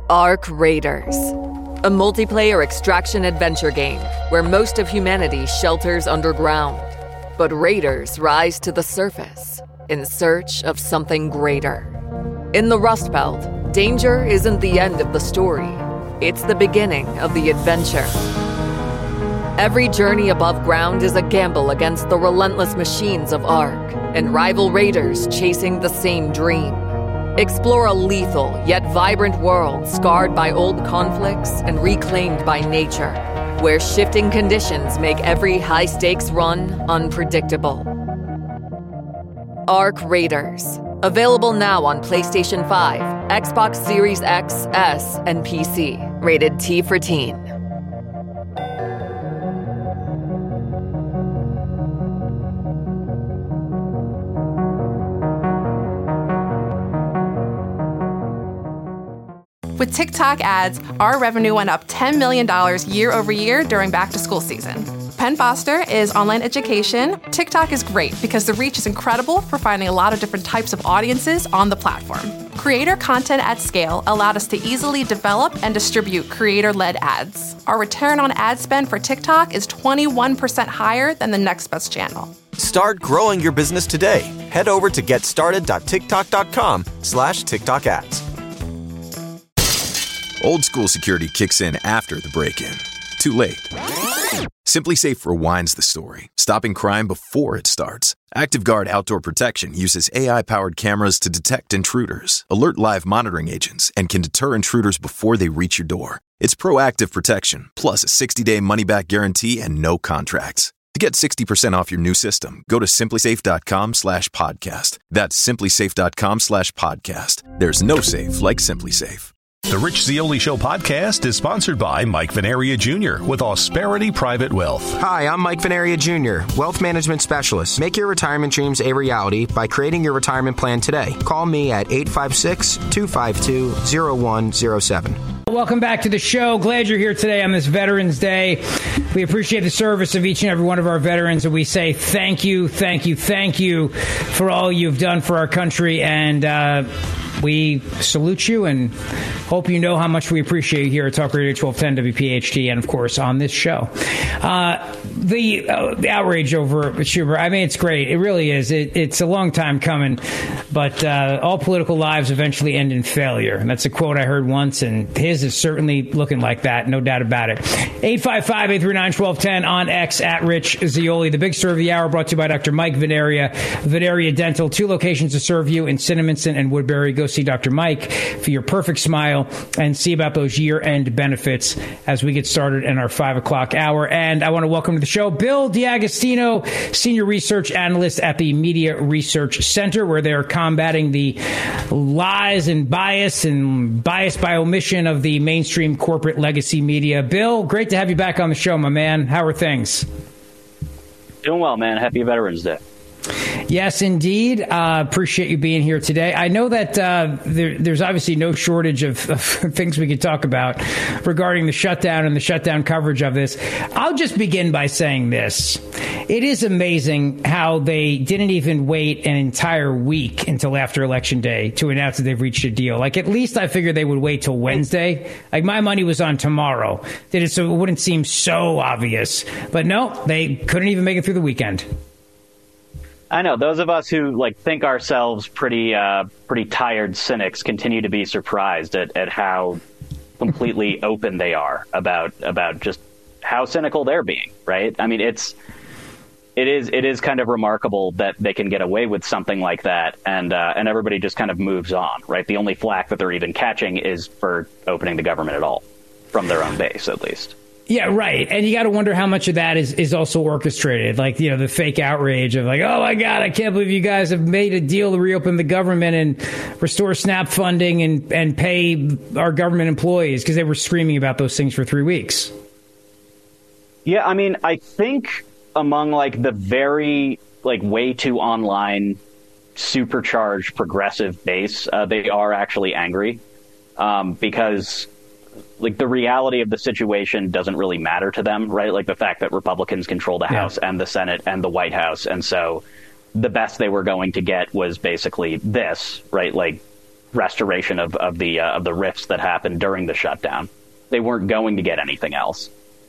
Ark Raiders, a multiplayer extraction adventure game where most of humanity shelters underground, but raiders rise to the surface in search of something greater. In the Rust Belt, danger isn't the end of the story. It's the beginning of the adventure. Every journey above ground is a gamble against the relentless machines of Ark and rival raiders chasing the same dream. Explore a lethal yet vibrant world scarred by old conflicts and reclaimed by nature, where shifting conditions make every high-stakes run unpredictable. Ark Raiders. Available now on PlayStation 5, Xbox Series X, S, and PC. Rated T for Teen. With TikTok ads, our revenue went up $10 million year over year during back-to-school season. Penn Foster is online education. TikTok is great because the reach is incredible for finding a lot of different types of audiences on the platform. Creator content at scale allowed us to easily develop and distribute creator-led ads. Our return on ad spend for TikTok is 21% higher than the next best channel. Start growing your business today. Head over to getstarted.tiktok.com/TikTok ads. Old school security kicks in after the break-in. Too late. SimpliSafe rewinds the story, stopping crime before it starts. ActiveGuard Outdoor Protection uses AI-powered cameras to detect intruders, alert live monitoring agents, and can deter intruders before they reach your door. It's proactive protection, plus a 60-day money-back guarantee and no contracts. To get 60% off your new system, go to SimpliSafe.com/podcast. That's SimpliSafe.com/podcast. There's no safe like SimpliSafe. The Rich Zeoli Show podcast is sponsored by Mike Venaria Jr. with Austerity Private Wealth. Hi, I'm Mike Venaria Jr., Wealth Management Specialist. Make your retirement dreams a reality by creating your retirement plan today. Call me at 856-252-0107. Welcome back to the show. Glad you're here today on this Veterans Day. We appreciate the service of each and every one of our veterans, and we say thank you, thank you, thank you for all you've done for our country, and we salute you and hope you know how much we appreciate you here at Talk Radio 1210 WPHT and, of course, on this show. The outrage over Schumer, I mean, it's great. It really is. It's a long time coming, but all political lives eventually end in failure. And that's a quote I heard once, and his is certainly looking like that, no doubt about it. 855-839-1210 on X at Rich Zeoli. The big story of the hour brought to you by Dr. Mike Venaria, Venaria Dental. 2 locations to serve you in Cinnaminson and Woodbury. Go see Dr. Mike for your perfect smile and see about those year-end benefits as we get started in our 5 o'clock hour. And I want to welcome to the show Bill D'Agostino, Senior Research Analyst at the Media Research Center, where they're combating the lies and bias by omission of the mainstream corporate legacy media. Bill, great to have you back on the show, my man. How are things? Doing well, man. Happy Veterans Day. Yes, indeed. Appreciate you being here today. I know that there's obviously no shortage of things we could talk about regarding the shutdown and the shutdown coverage of this. I'll just begin by saying this. It is amazing how they didn't even wait an entire week until after Election Day to announce that they've reached a deal. Like, at least I figured they would wait till Wednesday. Like, my money was on tomorrow. Did it so it wouldn't seem so obvious. But no, they couldn't even make it through the weekend. I know those of us who think ourselves pretty tired cynics continue to be surprised at how completely open they are about just how cynical they're being. Right? I mean, it is kind of remarkable that they can get away with something like that, and everybody just kind of moves on. Right? The only flack that they're even catching is for opening the government at all, from their own base at least. Yeah, right. And you got to wonder how much of that is also orchestrated. Like, you know, the fake outrage of like, oh, my God, I can't believe you guys have made a deal to reopen the government and restore SNAP funding and pay our government employees, because they were screaming about those things for 3 weeks. Yeah, I mean, I think among the very way too online supercharged progressive base, they are actually angry because the reality of the situation doesn't really matter to them, right? Like the fact that Republicans control the House and the Senate and the White House. And so the best they were going to get was basically this, right? Like restoration of the rifts that happened during the shutdown. They weren't going to get anything else.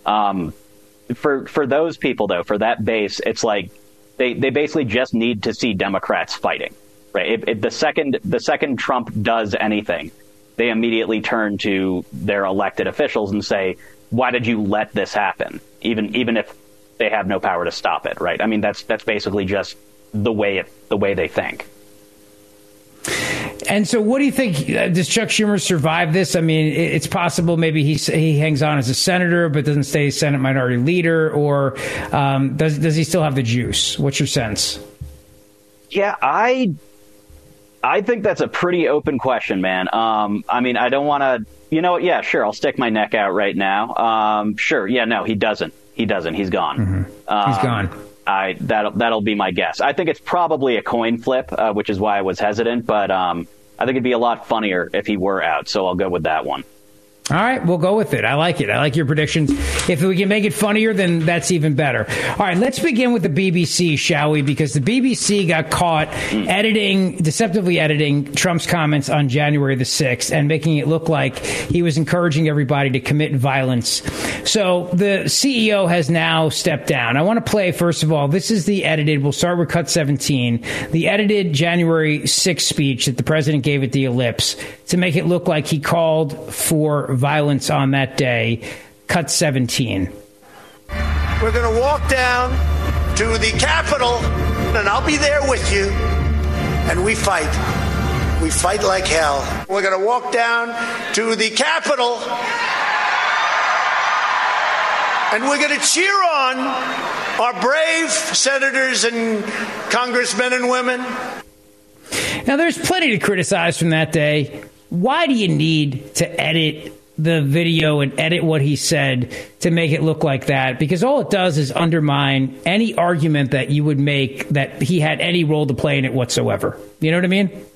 For those people, though, for that base, it's like they basically just need to see Democrats fighting, right? The second Trump does anything, they immediately turn to their elected officials and say, "Why did you let this happen?" Even if they have no power to stop it, right? I mean, that's basically just the way they think. And so what do you think? Does Chuck Schumer survive this? I mean, it's possible maybe he hangs on as a senator but doesn't stay Senate Minority Leader, or does he still have the juice? What's your sense? Yeah, I think that's a pretty open question, man. I mean, I don't want to, yeah, sure, I'll stick my neck out right now. Sure, yeah, no, he doesn't. He's gone. Mm-hmm. He's gone. That'll be my guess. I think it's probably a coin flip, which is why I was hesitant. But I think it'd be a lot funnier if he were out. So I'll go with that one. All right, we'll go with it. I like it. I like your predictions. If we can make it funnier, then that's even better. All right, let's begin with the BBC, shall we? Because the BBC got caught deceptively editing Trump's comments on January the 6th and making it look like he was encouraging everybody to commit violence. So the CEO has now stepped down. I want to play, first of all, this is the edited, we'll start with cut 17, the edited January 6th speech that the president gave at the Ellipse to make it look like he called for violence on that day. Cut 17. We're going to walk down to the Capitol, and I'll be there with you, and we fight. We fight like hell. We're going to walk down to the Capitol, and we're going to cheer on our brave senators and congressmen and women. Now, there's plenty to criticize from that day. Why do you need to edit the video and edit what he said to make it look like that? Because all it does is undermine any argument that you would make that he had any role to play in it whatsoever. You know what I mean?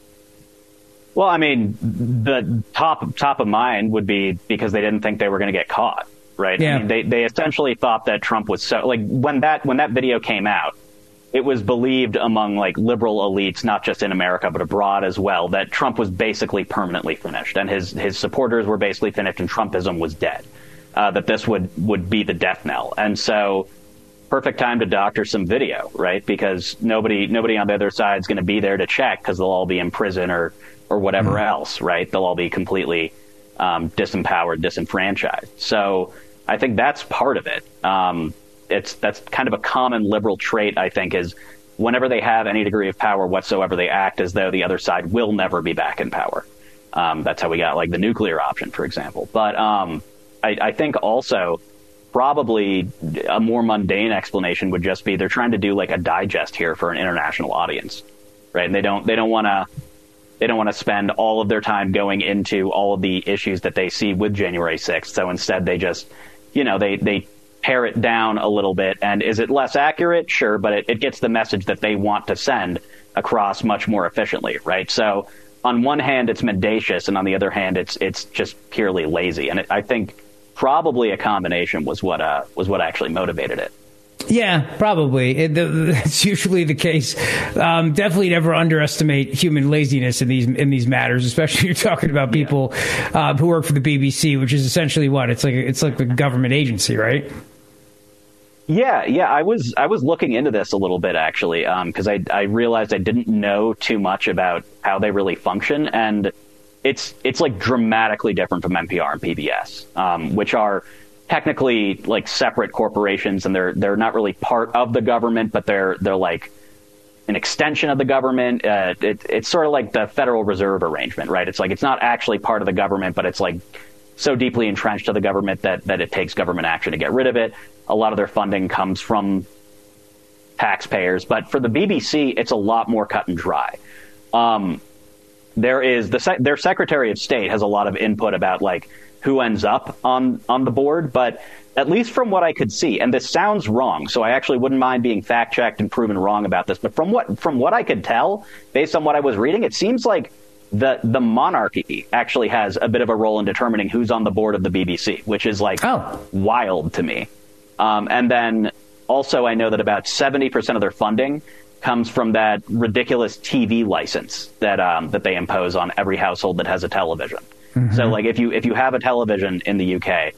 Well, I mean, the top of mind would be because they didn't think they were going to get caught, right? Yeah. I mean, they essentially thought that Trump was so, like, when that video came out, it was believed among like liberal elites, not just in America, but abroad as well, that Trump was basically permanently finished and his supporters were basically finished and Trumpism was dead, that this would be the death knell. And so perfect time to doctor some video, right? Because nobody on the other side is going to be there to check because they'll all be in prison or whatever else, right? They'll all be completely disempowered, disenfranchised. So I think that's part of it. That's kind of a common liberal trait, I think, is whenever they have any degree of power whatsoever, they act as though the other side will never be back in power. That's how we got like the nuclear option, for example. But I think also probably a more mundane explanation would just be they're trying to do like a digest here for an international audience, right? And they don't want to spend all of their time going into all of the issues that they see with January 6th. So instead, they just, they pare it down a little bit. And is it less accurate? Sure, but it gets the message that they want to send across much more efficiently, right? So on one hand, it's mendacious, and on the other hand, it's just purely lazy. And I think probably a combination was what actually motivated it. Yeah, probably. That's usually the case. Definitely never underestimate human laziness in these matters, especially when you're talking about people who work for the BBC, which is essentially what it's like a government agency, right? Yeah. I was looking into this a little bit actually, because I realized I didn't know too much about how they really function, and it's like dramatically different from NPR and PBS, which are technically like separate corporations, and they're not really part of the government, but they're like an extension of the government. It's sort of like the Federal Reserve arrangement, right? It's like it's not actually part of the government, but it's like so deeply entrenched to the government that it takes government action to get rid of it. A lot of their funding comes from taxpayers, but for the BBC, it's a lot more cut and dry. There is their Secretary of State has a lot of input about like who ends up on the board, but at least from what I could see, and this sounds wrong, so I actually wouldn't mind being fact checked and proven wrong about this, but from what I could tell, based on what I was reading, it seems like the monarchy actually has a bit of a role in determining who's on the board of the BBC, which is like wild to me. And then also I know that about 70% of their funding comes from that ridiculous TV license that they impose on every household that has a television. Mm-hmm. So like if you have a television in the UK,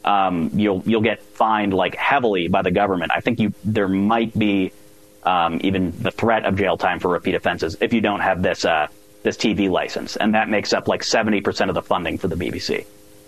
you'll get fined like heavily by the government. I think there might be even the threat of jail time for repeat offenses if you don't have this TV license, and that makes up like 70% of the funding for the BBC.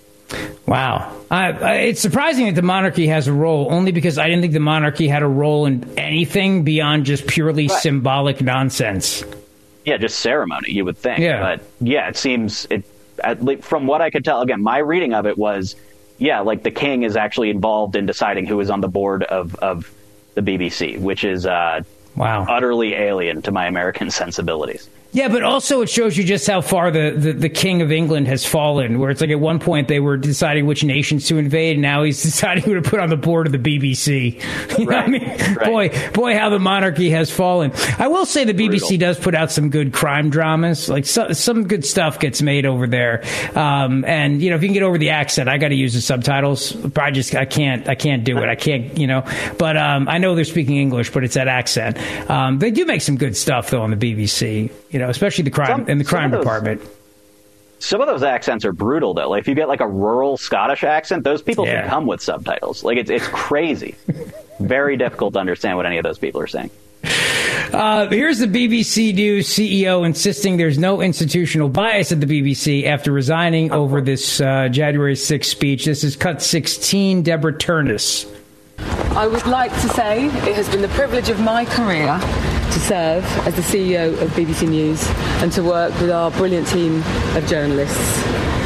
Wow. It's surprising that the monarchy has a role, only because I didn't think the monarchy had a role in anything beyond just purely symbolic nonsense. Yeah, just ceremony, you would think. Yeah. But yeah, it seems, from what I could tell, again, my reading of it was, like the king is actually involved in deciding who is on the board of the BBC, which is utterly alien to my American sensibilities. Yeah, but also it shows you just how far the King of England has fallen, where it's like at one point they were deciding which nations to invade, and now he's deciding who to put on the board of the BBC. You know what I mean? Right. Boy, how the monarchy has fallen. I will say the BBC does put out some good crime dramas. Like some good stuff gets made over there. And, if you can get over the accent, I got to use the subtitles. I can't do it. I can't, but I know they're speaking English, but it's that accent. They do make some good stuff, though, on the BBC. Especially the crime department. Some of those accents are brutal, though. Like if you get like a rural Scottish accent, those people can come with subtitles. Like it's crazy. Very difficult to understand what any of those people are saying. Here's the BBC News CEO insisting there's no institutional bias at the BBC after resigning over this January 6th speech. This is cut 16, Deborah Turnus. I would like to say it has been the privilege of my career to serve as the CEO of BBC News and to work with our brilliant team of journalists.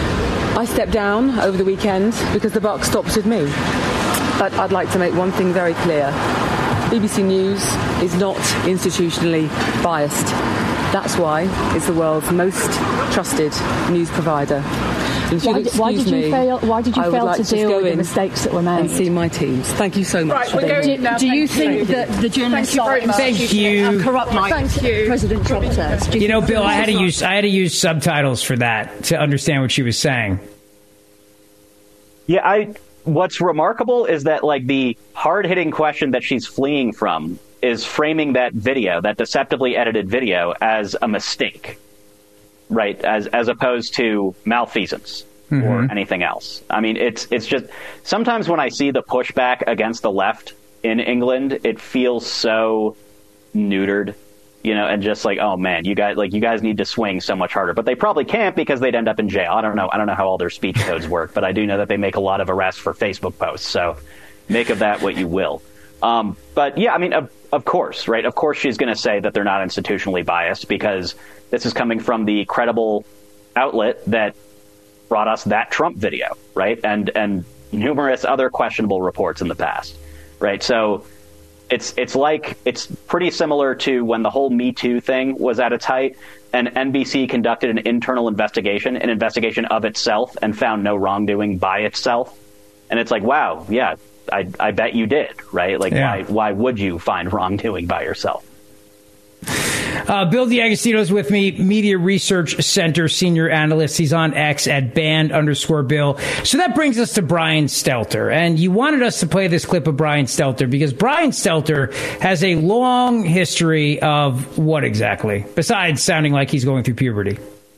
I stepped down over the weekend because the buck stops with me. But I'd like to make one thing very clear. BBC News is not institutionally biased. That's why it's the world's most trusted news provider. Why did you fail to deal with the mistakes that were made? And see my teams. Thank you so much. Right, do you think that the journalists are corrupt like President Trump says? Bill, I had to use subtitles for that to understand what she was saying. Yeah, what's remarkable is that like the hard-hitting question that she's fleeing from is framing that video, that deceptively edited video, as a mistake. Right, as opposed to malfeasance or anything else. I mean, it's just sometimes when I see the pushback against the left in England, it feels so neutered, and just like, oh man, you guys need to swing so much harder. But they probably can't because they'd end up in jail. I don't know how all their speech codes work, but I do know that they make a lot of arrests for Facebook posts. So make of that what you will. But yeah, I mean, of course, right? Of course, she's going to say that they're not institutionally biased because this is coming from the credible outlet that brought us that Trump video, right? And numerous other questionable reports in the past, right? So it's pretty similar to when the whole Me Too thing was at its height, and NBC conducted an internal investigation, an investigation of itself, and found no wrongdoing by itself. And it's like, wow, yeah, I bet you did, right? Like, why would you find wrongdoing by yourself? Bill D'Agostino is with me, Media Research Center senior analyst. He's on X at @band_Bill. So that brings us to Brian Stelter. And you wanted us to play this clip of Brian Stelter because Brian Stelter has a long history of what exactly, besides sounding like he's going through puberty?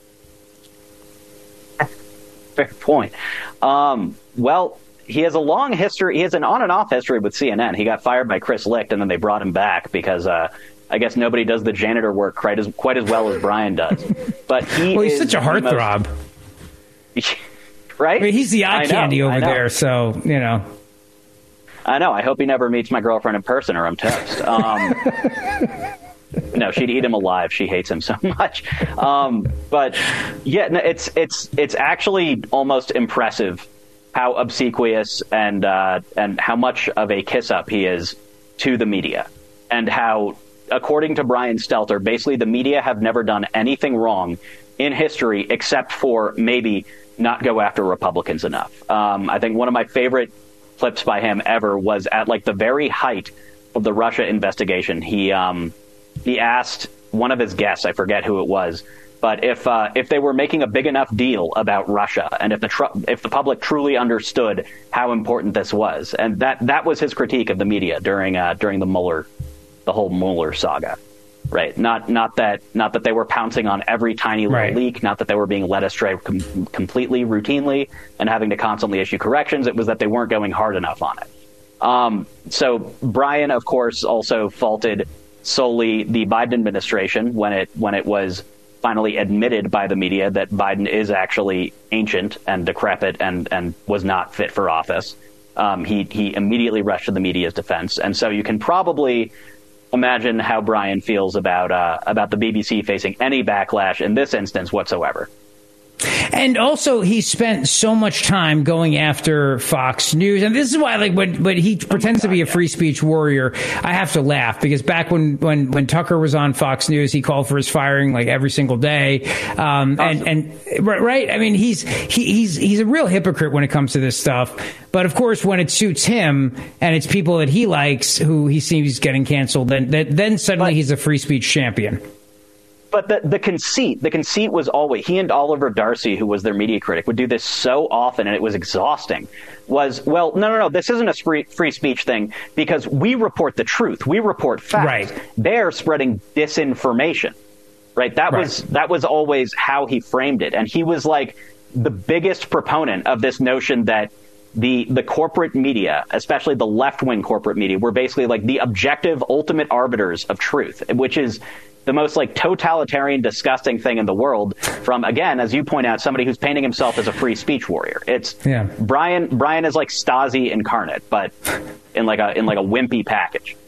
Fair point. Well, he has a long history. He has an on and off history with CNN. He got fired by Chris Licht, and then they brought him back because I guess nobody does the janitor work quite as well as Brian does. But he's such a heartthrob, right? I mean, he's the eye candy over there, so I know. I hope he never meets my girlfriend in person, or I'm toast. No, she'd eat him alive. She hates him so much. But yeah, no, it's actually almost impressive how obsequious and how much of a kiss up he is to the media, and how, according to Brian Stelter, basically the media have never done anything wrong in history except for maybe not go after Republicans enough. I think one of my favorite clips by him ever was at like the very height of the Russia investigation. He asked one of his guests, I forget who it was, but if they were making a big enough deal about Russia, and if the public truly understood how important this was, and that was his critique of the media during the whole Mueller saga. right? Not that they were pouncing on every tiny little leak, not that they were being led astray completely routinely and having to constantly issue corrections. It was that they weren't going hard enough on it. So Brian, of course, also faulted solely the Biden administration when it was finally admitted by the media that Biden is actually ancient and decrepit and was not fit for office. He immediately rushed to the media's defense. And so you can probably imagine how Brian feels about the BBC facing any backlash in this instance whatsoever. And also, he spent so much time going after Fox News. And this is why, like, when he pretends to be a free speech warrior, I have to laugh, because back when Tucker was on Fox News, he called for his firing like every single day. Right. I mean, he's a real hypocrite when it comes to this stuff. But of course, when it suits him and it's people that he likes who he sees getting canceled, then suddenly he's a free speech champion. But the conceit was always, he and Oliver Darcy, who was their media critic, would do this so often, and it was exhausting, was, well, no, this isn't a free speech thing, because we report the truth. We report facts. Right. They're spreading disinformation. Right. That was always how he framed it. And he was like the biggest proponent of this notion that the corporate media, especially the left-wing corporate media, were basically like the objective ultimate arbiters of truth, which is the most like totalitarian, disgusting thing in the world from, again, as you point out, somebody who's painting himself as a free speech warrior. Brian is like Stasi incarnate, but in like a wimpy package.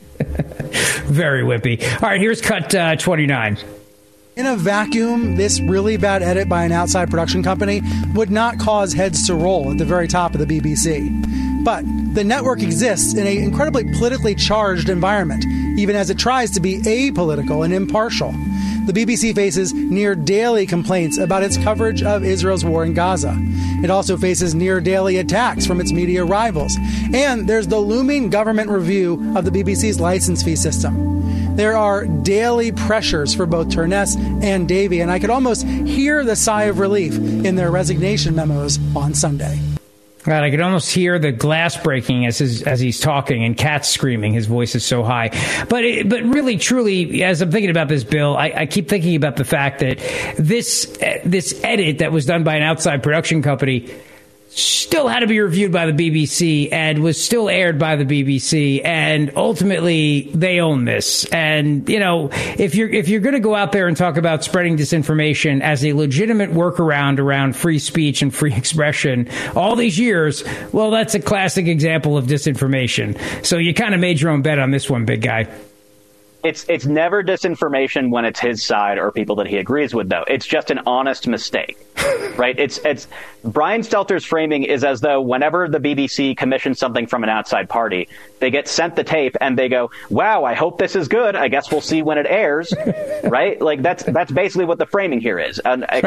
Very wimpy. All right, here's cut 29. In a vacuum, this really bad edit by an outside production company would not cause heads to roll at the very top of the BBC. But the network exists in an incredibly politically charged environment, even as it tries to be apolitical and impartial. The BBC faces near-daily complaints about its coverage of Israel's war in Gaza. It also faces near-daily attacks from its media rivals. And there's the looming government review of the BBC's license fee system. There are daily pressures for both Turness and Davey, and I could almost hear the sigh of relief in their resignation memos on Sunday. God, I could almost hear the glass breaking as he's talking, and cats screaming. His voice is so high. But really, truly, as I'm thinking about this bill, I keep thinking about the fact that this edit that was done by an outside production company still had to be reviewed by the BBC and was still aired by the BBC, and ultimately they own this. And you know, if you're going to go out there and talk about spreading disinformation as a legitimate workaround around free speech and free expression all these years, well, that's a classic example of disinformation. So you kind of made your own bet on this one, big guy. It's never disinformation when it's his side or people that he agrees with, though. It's just an honest mistake, right? It's Brian Stelter's framing is as though whenever the BBC commissions something from an outside party, they get sent the tape and they go, "Wow, I hope this is good. I guess we'll see when it airs," right? Like that's basically what the framing here is.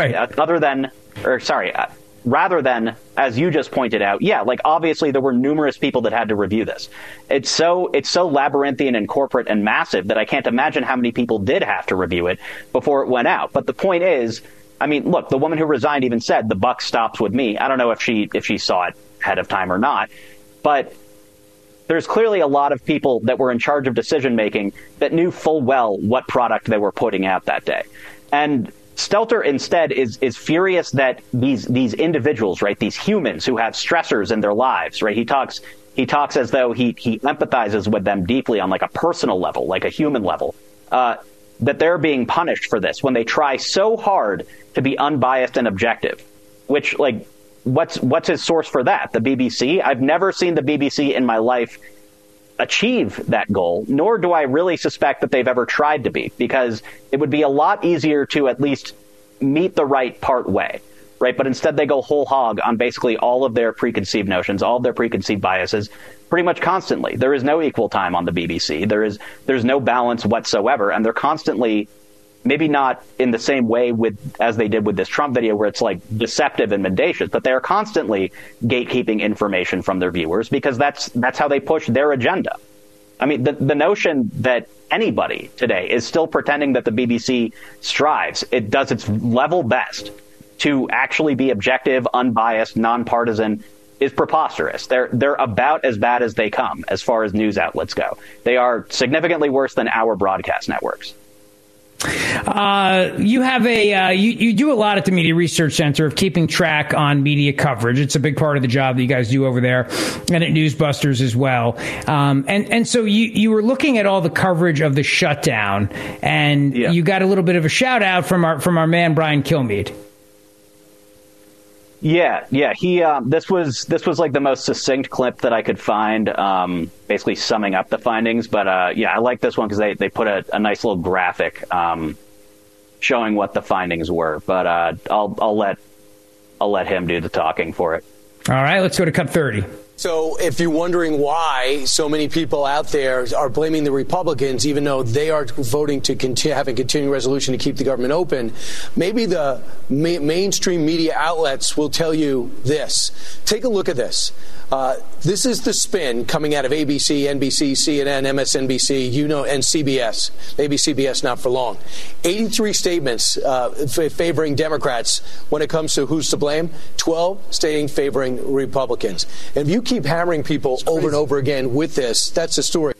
Rather than, as you just pointed out, like obviously there were numerous people that had to review this. It's so labyrinthian and corporate and massive that I can't imagine how many people did have to review it before it went out. But the point is, I mean, look, the woman who resigned even said the buck stops with me. I don't know if she saw it ahead of time or not, but there's clearly a lot of people that were in charge of decision making that knew full well what product they were putting out that day. And Stelter instead is furious that these individuals, right, these humans who have stressors in their lives, right, he talks as though he empathizes with them deeply on like a personal level, like a human level, that they're being punished for this when they try so hard to be unbiased and objective. Which, like, what's his source for that? The BBC? I've never seen the BBC in my life achieve that goal, nor do I really suspect that they've ever tried to be, because it would be a lot easier to at least meet the right part way, right? But instead they go whole hog on basically all of their preconceived notions, all of their preconceived biases, pretty much constantly. There is no equal time on the BBC. There's no balance whatsoever, and they're constantly, maybe not in the same way as they did with this Trump video where it's like deceptive and mendacious, but they're constantly gatekeeping information from their viewers because that's how they push their agenda. I mean, the notion that anybody today is still pretending that the BBC strives, it does its level best to actually be objective, unbiased, nonpartisan, is preposterous. They're about as bad as they come as far as news outlets go. They are significantly worse than our broadcast networks. You have you do a lot at the Media Research Center of keeping track on media coverage. It's a big part of the job that you guys do over there, and at Newsbusters as well. And so you were looking at all the coverage of the shutdown, and you got a little bit of a shout out from our man Brian Kilmeade. Yeah. He this was like the most succinct clip that I could find, basically summing up the findings. But I like this one because they put a nice little graphic showing what the findings were. But I'll let him do the talking for it. All right, let's go to Cut 30. So if you're wondering why so many people out there are blaming the Republicans, even though they are voting to have a continuing resolution to keep the government open, maybe the mainstream media outlets will tell you this. Take a look at this. This is the spin coming out of ABC, NBC, CNN, MSNBC, and CBS. Maybe CBS not for long. 83 statements favoring Democrats when it comes to who's to blame. 12 stating favoring Republicans. And if you keep hammering people over and over again with this, that's the story.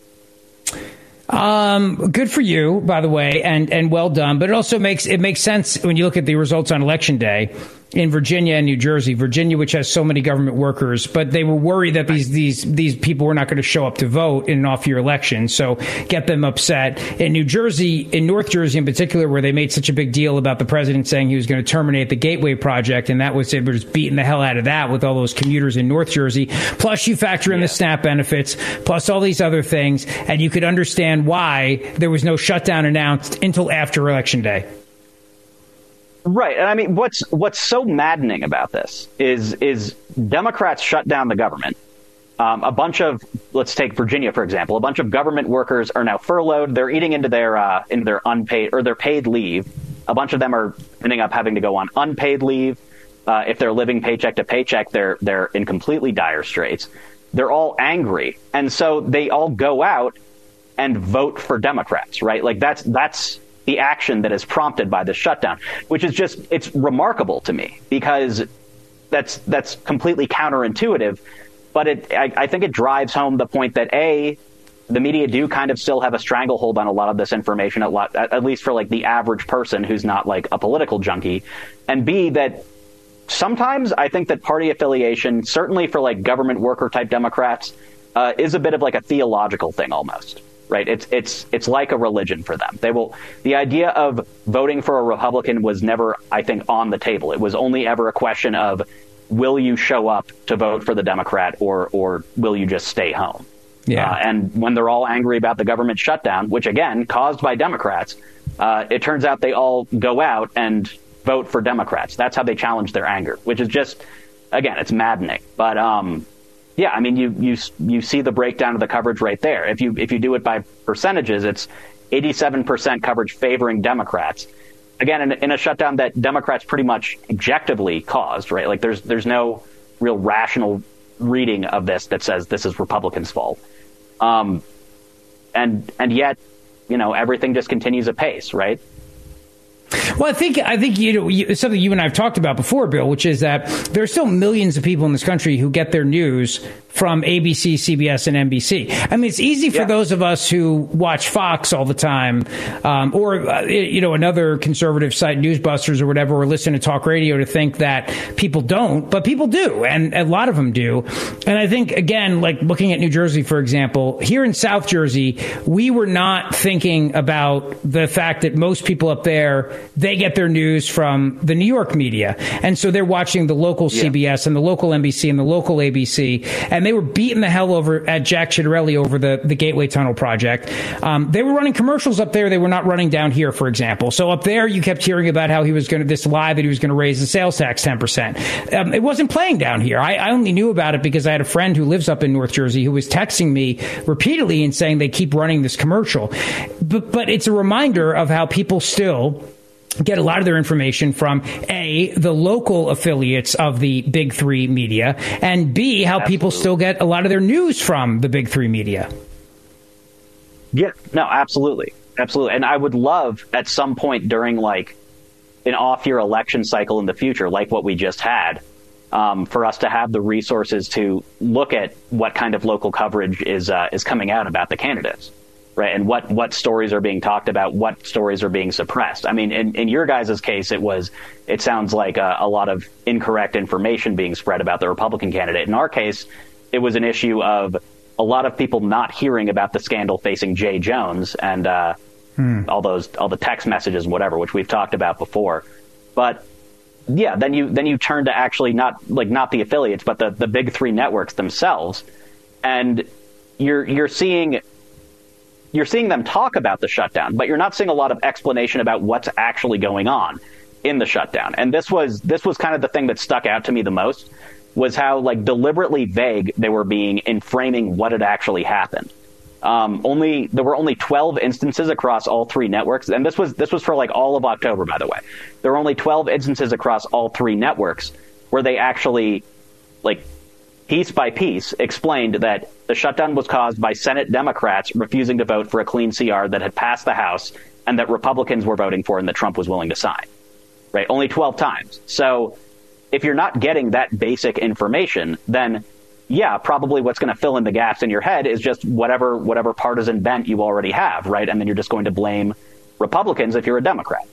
Good for you, by the way, and well done. But it also makes sense when you look at the results on Election Day in Virginia and New Jersey. Virginia, which has so many government workers, but they were worried that these people were not going to show up to vote in an off-year election, so get them upset. In New Jersey, in North Jersey in particular, where they made such a big deal about the president saying he was going to terminate the Gateway Project, and it was beating the hell out of that with all those commuters in North Jersey. Plus, you factor in the SNAP benefits, plus all these other things, and you could understand why there was no shutdown announced until after Election Day. Right. And I mean, what's so maddening about this is Democrats shut down the government. A bunch of, let's take Virginia, for example, a bunch of government workers are now furloughed. They're eating into their unpaid or their paid leave. A bunch of them are ending up having to go on unpaid leave. If they're living paycheck to paycheck, they're in completely dire straits. They're all angry. And so they all go out and vote for Democrats, right? Like that's the action that is prompted by the shutdown, which is just, it's remarkable to me because that's completely counterintuitive. But I think it drives home the point that the media do kind of still have a stranglehold on a lot of this information, at least for like the average person who's not like a political junkie, and B, that sometimes I think that party affiliation, certainly for like government worker type Democrats, is a bit of like a theological thing almost. Right. It's like a religion for them. The idea of voting for a Republican was never, I think, on the table. It was only ever a question of, will you show up to vote for the Democrat or will you just stay home? Yeah. And when they're all angry about the government shutdown, which, again, caused by Democrats, it turns out they all go out and vote for Democrats. That's how they challenge their anger, which is just, again, it's maddening. But yeah, I mean, you see the breakdown of the coverage right there. If you do it by percentages, it's 87% coverage favoring Democrats. Again, in a shutdown that Democrats pretty much objectively caused, right? Like there's no real rational reading of this that says this is Republicans' fault. And yet, everything just continues apace, right? Well, I think it's something you and I have talked about before, Bill, which is that there are still millions of people in this country who get their news from ABC, CBS, and NBC. I mean, it's easy for those of us who watch Fox all the time, or another conservative site, Newsbusters or whatever, or listen to talk radio, to think that people don't, but people do, and a lot of them do. And I think, again, like looking at New Jersey, for example, here in South Jersey, we were not thinking about the fact that most people up there, they get their news from the New York media. And so they're watching the local CBS and the local NBC and the local ABC. And they were beating the hell over at Jack Ciattarelli over the Gateway Tunnel project. They were running commercials up there. They were not running down here, for example. So up there, you kept hearing about how he was going to, this lie that he was going to raise the sales tax 10%. It wasn't playing down here. I only knew about it because I had a friend who lives up in North Jersey who was texting me repeatedly and saying they keep running this commercial. But it's a reminder of how people still get a lot of their information from A, the local affiliates of the big three media, and B, how people still get a lot of their news from the big three media. Yeah, no, absolutely. Absolutely. And I would love at some point during like an off-year election cycle in the future, like what we just had, for us to have the resources to look at what kind of local coverage is coming out about the candidates. right? And what stories are being talked about, what stories are being suppressed. I mean, in your guys' case, it sounds like a lot of incorrect information being spread about the Republican candidate. In our case, it was an issue of a lot of people not hearing about the scandal facing Jay Jones and all the text messages and whatever, which we've talked about before. But yeah, then you turn to actually not the affiliates, but the big three networks themselves, and you're seeing them talk about the shutdown, but you're not seeing a lot of explanation about what's actually going on in the shutdown. And this was kind of the thing that stuck out to me the most, was how deliberately vague they were being in framing what had actually happened. There were only 12 instances across all three networks, and this was for all of October, by the way. There were only 12 instances across all three networks where they actually, piece by piece, explained that the shutdown was caused by Senate Democrats refusing to vote for a clean CR that had passed the House and that Republicans were voting for and that Trump was willing to sign. Right? Only 12 times. So if you're not getting that basic information, then yeah, probably what's going to fill in the gaps in your head is just whatever partisan bent you already have, right? And then you're just going to blame Republicans if you're a Democrat.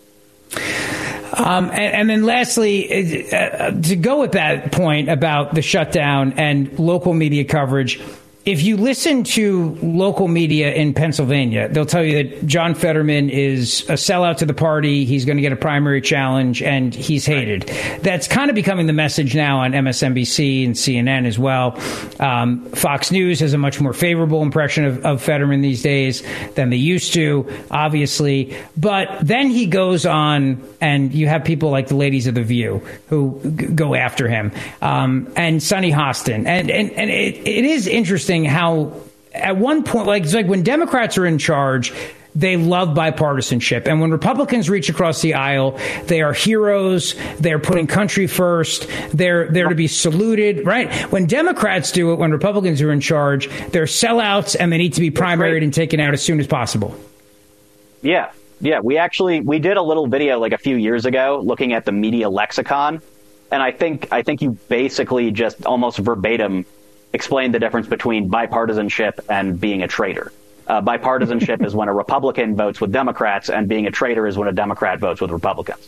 And then lastly, to go with that point about the shutdown and local media coverage, if you listen to local media in Pennsylvania, they'll tell you that John Fetterman is a sellout to the party. He's going to get a primary challenge, and he's hated. That's kind of becoming the message now on MSNBC and CNN as well. Fox News has a much more favorable impression of Fetterman these days than they used to, obviously. But then he goes on, and you have people like the ladies of The View who go after him, and Sunny Hostin. And it is interesting how at one point, it's like when Democrats are in charge, they love bipartisanship. And when Republicans reach across the aisle, they are heroes. They're putting country first. They're to be saluted, right? When Democrats do it, when Republicans are in charge, they're sellouts and they need to be primaried and taken out as soon as possible. Yeah. Yeah. We did a little video a few years ago looking at the media lexicon. And I think you basically just almost verbatim explained the difference between bipartisanship and being a traitor. Bipartisanship is when a Republican votes with Democrats, and being a traitor is when a Democrat votes with Republicans.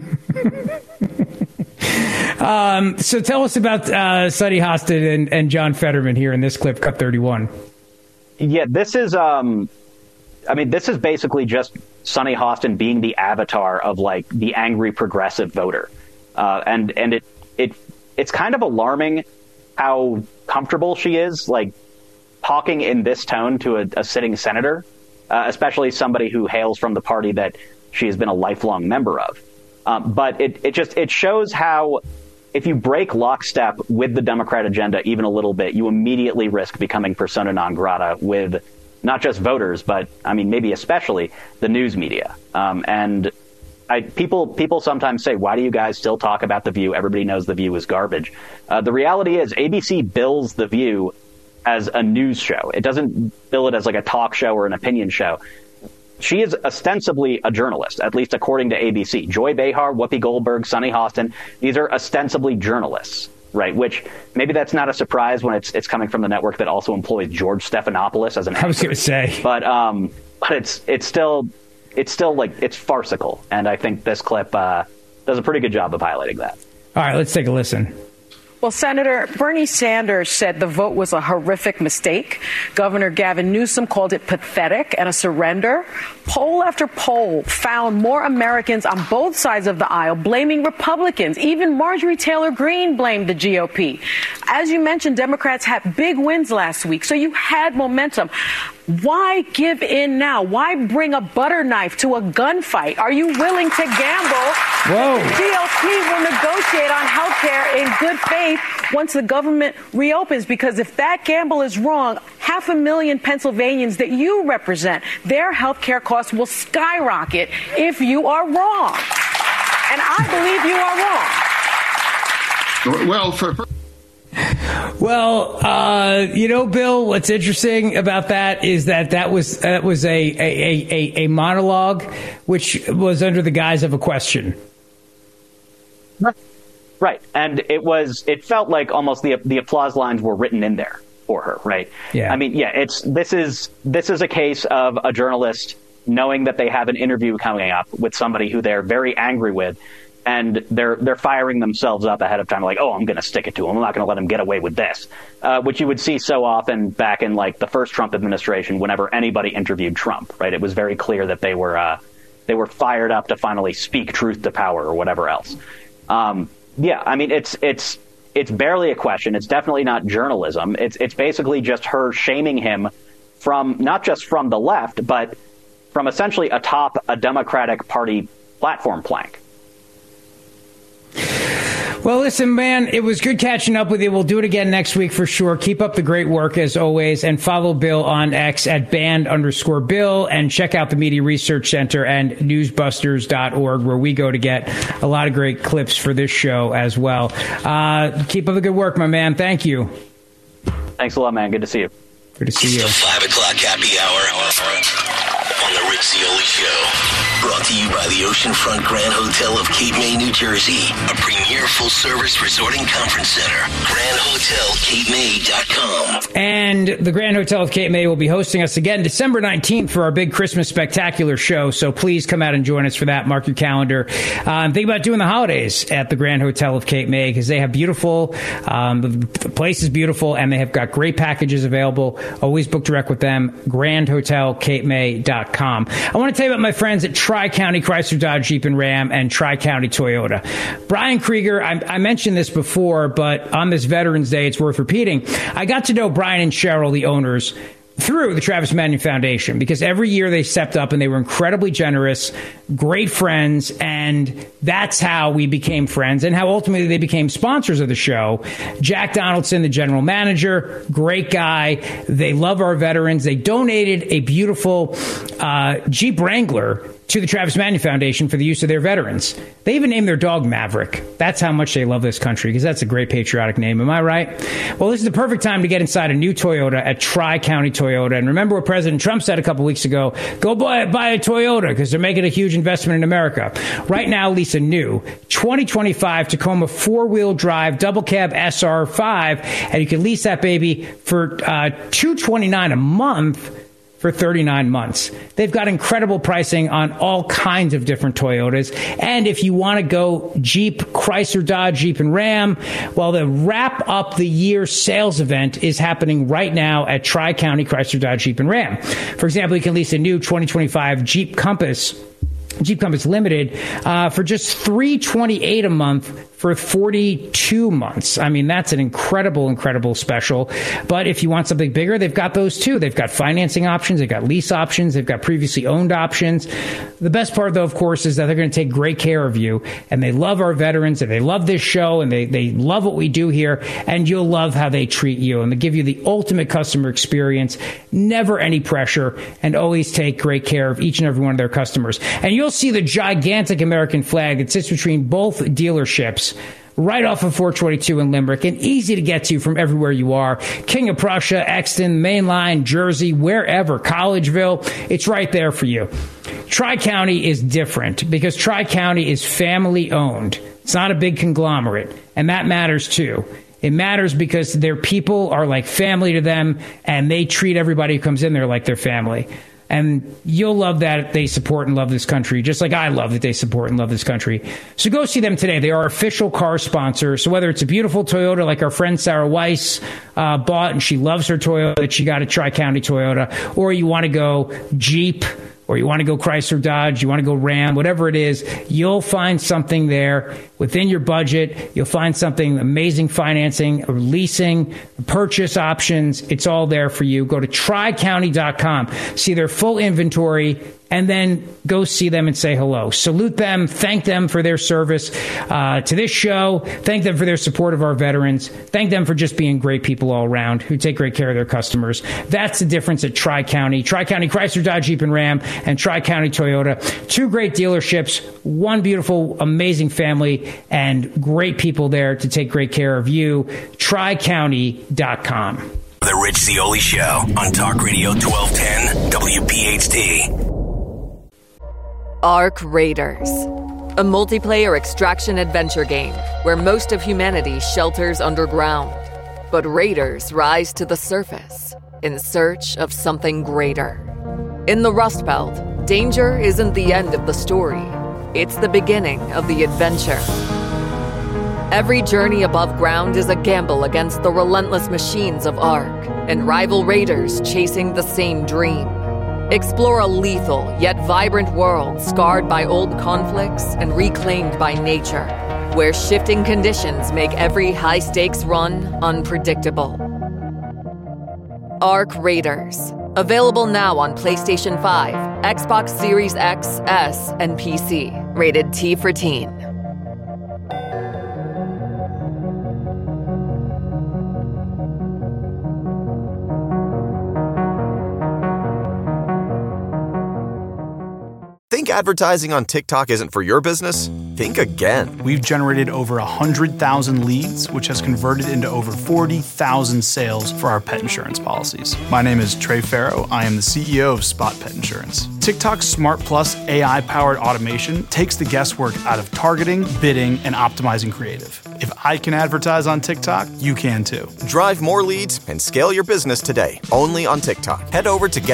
So tell us about Sunny Hostin and John Fetterman here in this clip, cut 31. Yeah, this is basically just Sunny Hostin being the avatar of the angry progressive voter. And it's kind of alarming how comfortable she is, talking in this tone to a sitting senator, especially somebody who hails from the party that she has been a lifelong member of. But it shows how if you break lockstep with the Democrat agenda even a little bit, you immediately risk becoming persona non grata with not just voters, but maybe especially the news media. People sometimes say, why do you guys still talk about The View? Everybody knows The View is garbage. The reality is ABC bills The View as a news show. It doesn't bill it as a talk show or an opinion show. She is ostensibly a journalist, at least according to ABC. Joy Behar, Whoopi Goldberg, Sunny Hostin, these are ostensibly journalists, right? Which maybe that's not a surprise when it's coming from the network that also employs George Stephanopoulos as an actor. I was going to say. But it's still it's farcical, and I think this clip does a pretty good job of highlighting that. All right, let's take a listen. Well, Senator Bernie Sanders said the vote was a horrific mistake. Governor Gavin Newsom called it pathetic and a surrender. Poll after poll found more Americans on both sides of the aisle blaming Republicans. Even Marjorie Taylor Greene blamed the GOP. As you mentioned, Democrats had big wins last week, so you had momentum. Why give in now? Why bring a butter knife to a gunfight? Are you willing to gamble? Whoa. The GOP will negotiate on health care in good faith once the government reopens, because if that gamble is wrong, 500,000 Pennsylvanians that you represent, their health care costs will skyrocket if you are wrong. And I believe you are wrong. Well, Bill, what's interesting about that is that was a monologue which was under the guise of a question. Right. And it felt like almost the applause lines were written in there. for her, right? Yeah. I mean, this is a case of a journalist knowing that they have an interview coming up with somebody who they're very angry with, and they're firing themselves up ahead of time, like, oh, I'm going to stick it to him. I'm not going to let him get away with this, which you would see so often back in like the first Trump administration. Whenever anybody interviewed Trump, right, it was very clear that they were fired up to finally speak truth to power or whatever else. I mean, it's barely a question. It's definitely not journalism. It's basically just her shaming him from not just from the left, but from essentially atop a Democratic Party platform plank. Well, listen, man, it was good catching up with you. We'll do it again next week for sure. Keep up the great work as always, and follow Bill on X at @band_Bill, and check out the Media Research Center and newsbusters.org, where we go to get a lot of great clips for this show as well. Keep up the good work, my man. Thank you. Thanks a lot, man. Good to see you. Good to see you. It's the 5 o'clock happy hour on the Rich Zeoli Show. Brought to you by the Oceanfront Grand Hotel of Cape May, New Jersey. A premier full-service resort and conference center. GrandHotelCapeMay.com. And the Grand Hotel of Cape May will be hosting us again December 19th for our big Christmas spectacular show. So please come out and join us for that. Mark your calendar. And think about doing the holidays at the Grand Hotel of Cape May, because they have beautiful, the place is beautiful, and they have got great packages available. Always book direct with them. GrandHotelCapeMay.com. I want to tell you about my friends at Tri-County Chrysler, Dodge, Jeep, and Ram, and Tri-County Toyota. Brian Krieger, I mentioned this before, but on this Veterans Day, it's worth repeating. I got to know Brian and Cheryl, the owners, through the Travis Manion Foundation, because every year they stepped up and they were incredibly generous, great friends, and that's how we became friends and how ultimately they became sponsors of the show. Jack Donaldson, the general manager, great guy. They love our veterans. They donated a beautiful Jeep Wrangler to the Travis Manion Foundation for the use of their veterans. They even named their dog Maverick. That's how much they love this country, because that's a great patriotic name. Am I right? Well, this is the perfect time to get inside a new Toyota at Tri-County Toyota. And remember what President Trump said a couple weeks ago, go buy a Toyota, because they're making a huge investment in America. Right now, lease a new 2025 Tacoma 4-wheel drive double cab SR5, and you can lease that baby for $229 a month for 39 months. They've got incredible pricing on all kinds of different Toyotas. And if you want to go Jeep, Chrysler, Dodge, Jeep, and Ram, well, the wrap up the year sales event is happening right now at Tri-County Chrysler, Dodge, Jeep, and Ram. For example, you can lease a new 2025 Jeep Compass Limited for just $328 a month for 42 months. I mean, that's an incredible special. But if you want something bigger, they've got those too. They've got financing options. They've got lease options. They've got previously owned options. The best part, though, of course, is that they're going to take great care of you. And they love our veterans, and they love this show, and they love what we do here. And you'll love how they treat you. And they give you the ultimate customer experience, never any pressure, and always take great care of each and every one of their customers. And you'll see the gigantic American flag that sits between both dealerships right off of 422 in Limerick, and easy to get to from everywhere you are. King of Prussia, Exton, Main Line, Jersey, wherever, Collegeville, it's right there for you. Tri-County is different because Tri-County is family owned. It's not a big conglomerate, and that matters too. It matters because their people are like family to them, and they treat everybody who comes in there like their family. And you'll love that they support and love this country, just like I love that they support and love this country. So go see them today. They are official car sponsor. So whether it's a beautiful Toyota like our friend Sarah Weiss bought, and she loves her Toyota that she got at Tri-County Toyota, or you want to go Jeep, or you want to go Chrysler, Dodge, you want to go Ram, whatever it is, you'll find something there within your budget. You'll find something, amazing financing, or leasing, purchase options. It's all there for you. Go to tricounty.com, see their full inventory, and then go see them and say hello. Salute them. Thank them for their service to this show. Thank them for their support of our veterans. Thank them for just being great people all around who take great care of their customers. That's the difference at Tri-County. Tri-County Chrysler, Dodge, Jeep, and Ram, and Tri-County Toyota. Two great dealerships, one beautiful, amazing family, and great people there to take great care of you. Tricounty.com. The Rich Zeoli Show on Talk Radio 1210 WPHT. Ark Raiders, a multiplayer extraction adventure game where most of humanity shelters underground. But raiders rise to the surface in search of something greater. In the Rust Belt, danger isn't the end of the story. It's the beginning of the adventure. Every journey above ground is a gamble against the relentless machines of ARC and rival raiders chasing the same dream. Explore a lethal yet vibrant world scarred by old conflicts and reclaimed by nature, where shifting conditions make every high-stakes run unpredictable. ARC Raiders. Available now on PlayStation 5, Xbox Series X, S, and PC. Rated T for Teen. Think advertising on TikTok isn't for your business? Think again. We've generated over 100,000 leads, which has converted into over 40,000 sales for our pet insurance policies. My name is Trey Farrow. I am the CEO of Spot Pet Insurance. TikTok's Smart Plus AI-powered automation takes the guesswork out of targeting, bidding, and optimizing creative. If I can advertise on TikTok, you can too. Drive more leads and scale your business today, only on TikTok. Head over to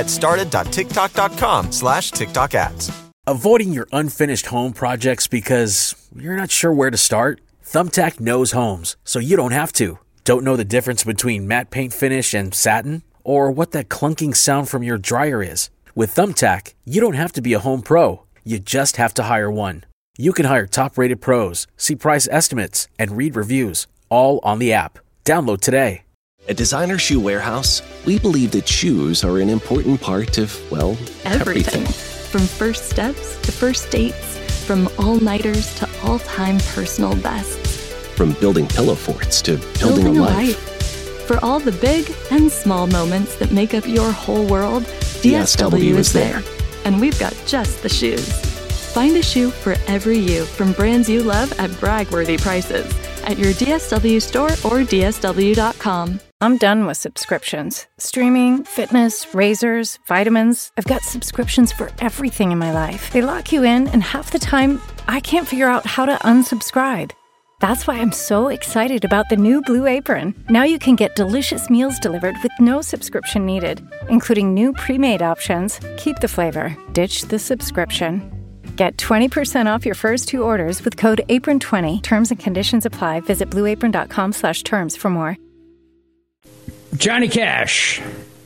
getstarted.tiktok.com/TikTok ads. Avoiding your unfinished home projects because you're not sure where to start? Thumbtack knows homes, so you don't have to. Don't know the difference between matte paint finish and satin? Or what that clunking sound from your dryer is? With Thumbtack, you don't have to be a home pro. You just have to hire one. You can hire top-rated pros, see price estimates, and read reviews, all on the app. Download today. At Designer Shoe Warehouse, we believe that shoes are an important part of, well, everything. From first steps to first dates, from all-nighters to all-time personal bests. From building pillow forts to building a life. For all the big and small moments that make up your whole world, DSW is there. And we've got just the shoes. Find a shoe for every you from brands you love at brag-worthy prices at your DSW store or DSW.com. I'm done with subscriptions. Streaming, fitness, razors, vitamins. I've got subscriptions for everything in my life. They lock you in, and half the time, I can't figure out how to unsubscribe. That's why I'm so excited about the new Blue Apron. Now you can get delicious meals delivered with no subscription needed, including new pre-made options. Keep the flavor. Ditch the subscription. Get 20% off your first 2 orders with code APRON20. Terms and conditions apply. Visit blueapron.com/terms for more. Johnny Cash.